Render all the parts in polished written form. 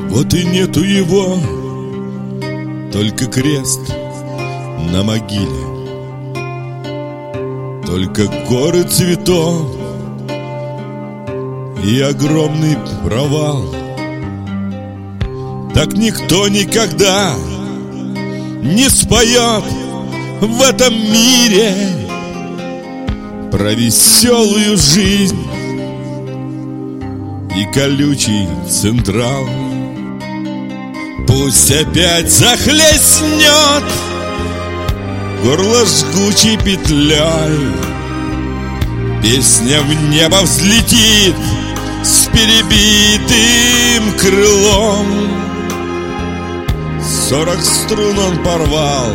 Вот и нету его, только крест на могиле, только горы цветов и огромный провал. Так никто никогда не споет в этом мире про веселую жизнь и колючий Централ. Пусть опять захлестнет горло жгучей петлей, песня в небо взлетит с перебитым крылом. 40 струн он порвал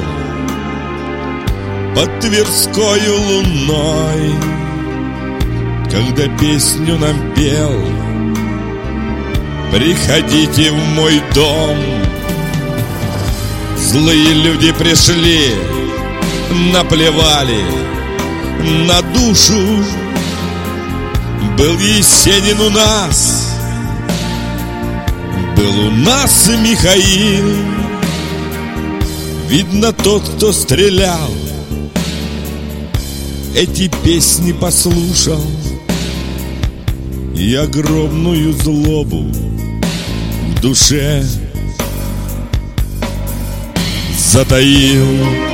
под Тверскою луной, когда песню нам пел: приходите в мой дом. Злые люди пришли, наплевали на душу. Был Есенин у нас, был у нас и Михаил. Видно, тот, кто стрелял, эти песни послушал и огромную злобу в душе затаил.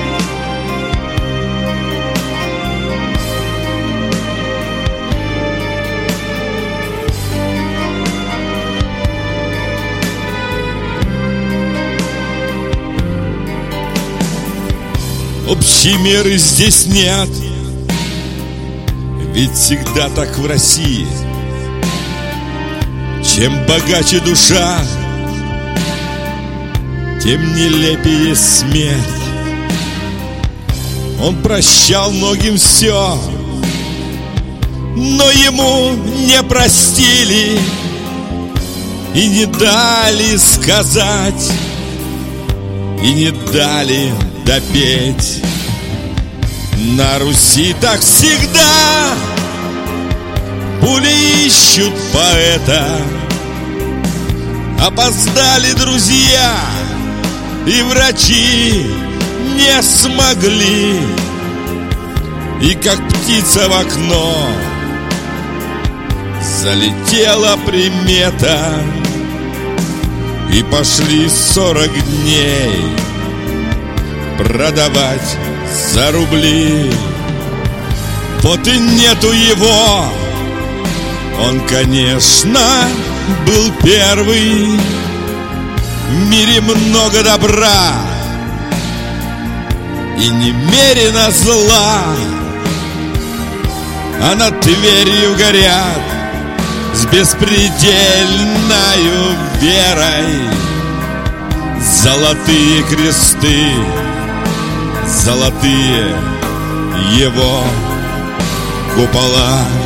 Общей меры здесь нет, ведь всегда так в России. Чем богаче душа, тем нелепее смерть. Он прощал многим все, но ему не простили и не дали сказать, и не дали допеть. На Руси так всегда пули ищут поэта. Опоздали друзья, и врачи не смогли. И как птица в окно залетела примета, и пошли 40 дней продавать за рубли. Вот и нету его. Он, конечно, был первый. В мире много добра и немерено зла, а над Тверью горят с беспредельною верой золотые кресты, золотые его купола.